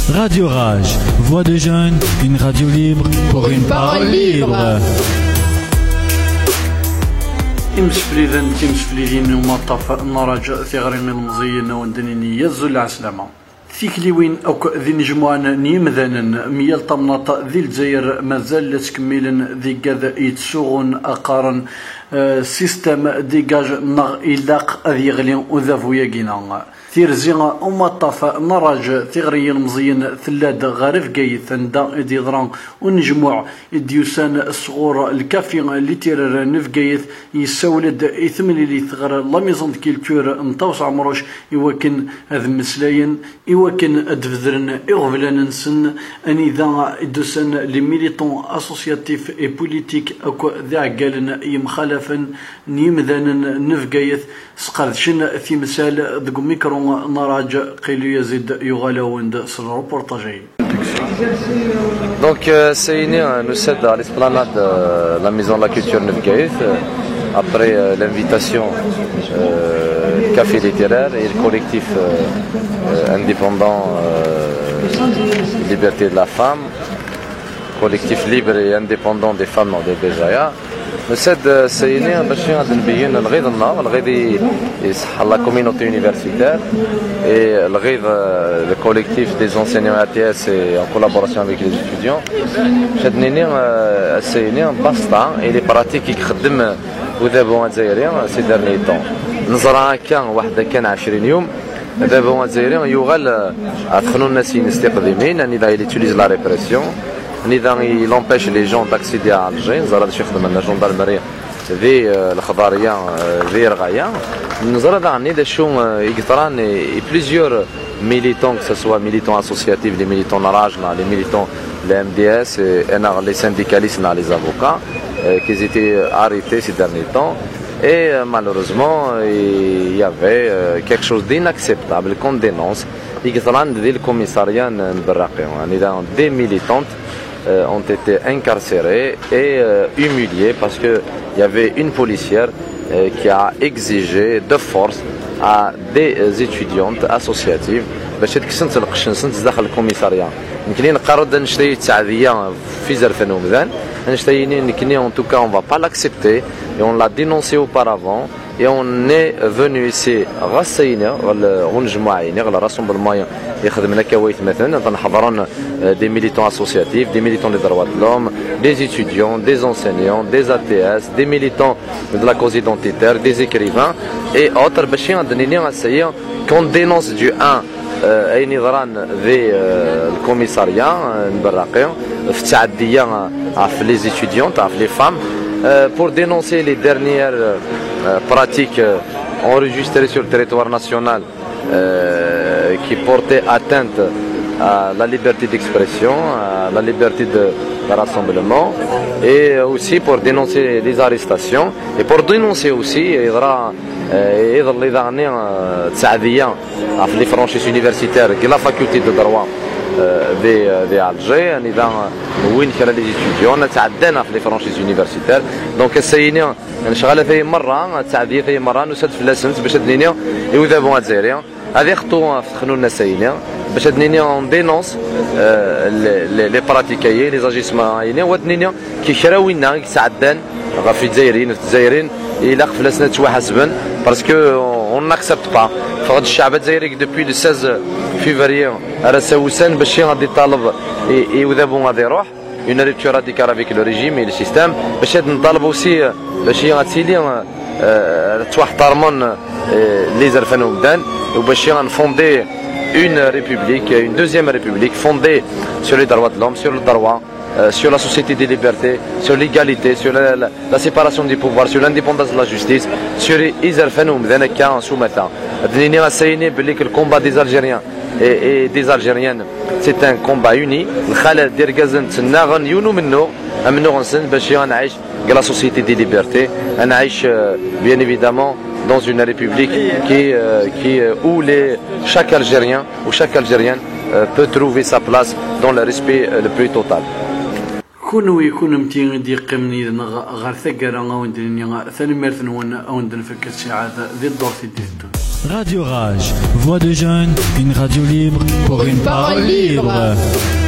Radio Rage, voix de jeunes, une radio libre pour une parole libre. تيمسفليدين ومطاف نراجع ثغرين المزيين وندنيني يزو العسلامة ثيكليوين أو ذي نجموان نيمذانا ميال طمناط ذي الجزائر مازال تكميلا ذي كذا يتسوغن أقارن سيستم ديجاج نغ إلاق ذي غلين وذافو ياقينا تيرزيغ ومطاف نراج ثغري المزيين ثلاد غارف قايث دا ديضران ونجموع ديوسان الصغور الكافي اللي تيرر نفقايث يساولد يثملي لي ثغر لا ميزون دو كيلتور نطوس عمروش يوكن هذ مسلاين يوكن ادفذرن يغفلان نسن اني ذا دوسان لي ميليتون اسوسياتيف اي بوليتيك اكو ذا عقالن يمخالفن نيمذان نفقايث سقادشن في مسال ذو ميكرو نراج قيلو يزيد يغالوند سروبورتاجي. Donc Seyni nous cède à l'esplanade de la maison de la culture Neufgaïth après l'invitation café littéraire et le collectif indépendant Liberté de la femme, collectif libre et indépendant des femmes de Béjaïa. نسد سيني باش غادي نبين الغيظ النهار الغيظ يصح لا كوميونيتي يونيفرسيتير et الغيظ le collectif des enseignants ATS et en collaboration avec les étudiants شدنيني السيني باسطا et les pratiques يخدم ودابا الجزائريين سي ديرني طون نزرع هكا واحد كان 20 يوم دابا الجزائريين يغال ادخلوا الناس يستقدمين يعني لا يوتيليز لا ريبريسيون il empêche les gens d'accéder à Alger. Nous avons la gendarmerie, les khadariens, les rgaïens. Nous avons et plusieurs militants, que ce soit militants associatifs, les militants Narajna, les militants de MDS, les syndicalistes, les avocats, qui étaient arrêtés ces derniers temps. Et malheureusement, il y avait quelque chose d'inacceptable qu'on dénonce. Le commissariat des militantes ont été incarcérés et humiliés parce qu'il y avait une policière qui a exigé de force à des étudiantes associatives باش تكسنت القشنسنت داخل الكوميساريا يمكن نقرر نشري التعذيه في زرفان ومذان نشري يمكن en tout cas on va pas l'accepter et on l'a dénoncé auparavant et on est venu ici غسينا ونجمعين على راسمبلمون يخدمنا كويت مثلا نحضرون des militants associatifs, des militants des droits de l'homme, des étudiants, des enseignants, des ATS, des militants de la cause identitaire, des écrivains et autres باش ندنيني اسيا qu'on dénonce du 1 اي نظران في الكوميساريا نبراقيو في التعديه في لي étudiantes, في لي femmes pour dénoncer les dernières pratiques enregistrées sur le territoire national qui portaient atteinte à la liberté d'expression, à la liberté de rassemblement et aussi pour dénoncer les arrestations et pour dénoncer aussi يظل يضعني تساعدية في لي فرانشيس يونيفرسيتير كي لا فاكولتي دو دروا دي الجي نظام وين كان لي ستوديون تعدينا في لي فرانشيس يونيفرسيتير دونك السيني نشغل فيه مره التعديه فيه مره نسد في لاسنت باش دنيا يذهبوا الجزائريين هذه خطوه فخنوا النسايني باش دنيا اون دينونس لي براتيكاي لي زاجيسمون ودنيا كي خراوينا كيتعدان في الجزائريين الى خفلسنا تواحسبن باسكو اون ناكسبت با فقد الشعب الجزائري دوبوي لو 16 فيفري راه سوسان باش غادي طالب يذهبوا غادي يروح اون ريبتور راديكال افيك لو ريجيم اي لو سيستيم باش نطالبوا اوسي باش غاتسيلي تواحترمون لي زرفان ومدان وباش غنفوندي une république, une deuxième république fondée sur les droits de l'homme, sur le droit, sur la société des libertés, sur l'égalité, sur la séparation des pouvoirs, sur l'indépendance de la justice, sur Izarfen ou Mdeneka en Soumata. Le combat des Algériens et des Algériennes, c'est un combat uni. La société des libertés, bien évidemment dans une république où chaque Algérien ou chaque Algérienne peut trouver sa place dans le respect le plus total. كونوا يكون متين ديق من غير ثقة أو ندنيا ثاني مرثن وندن في الساعة ذي الدور في الدين Radio Rage, voix de jeunes, une radio libre pour une parole libre.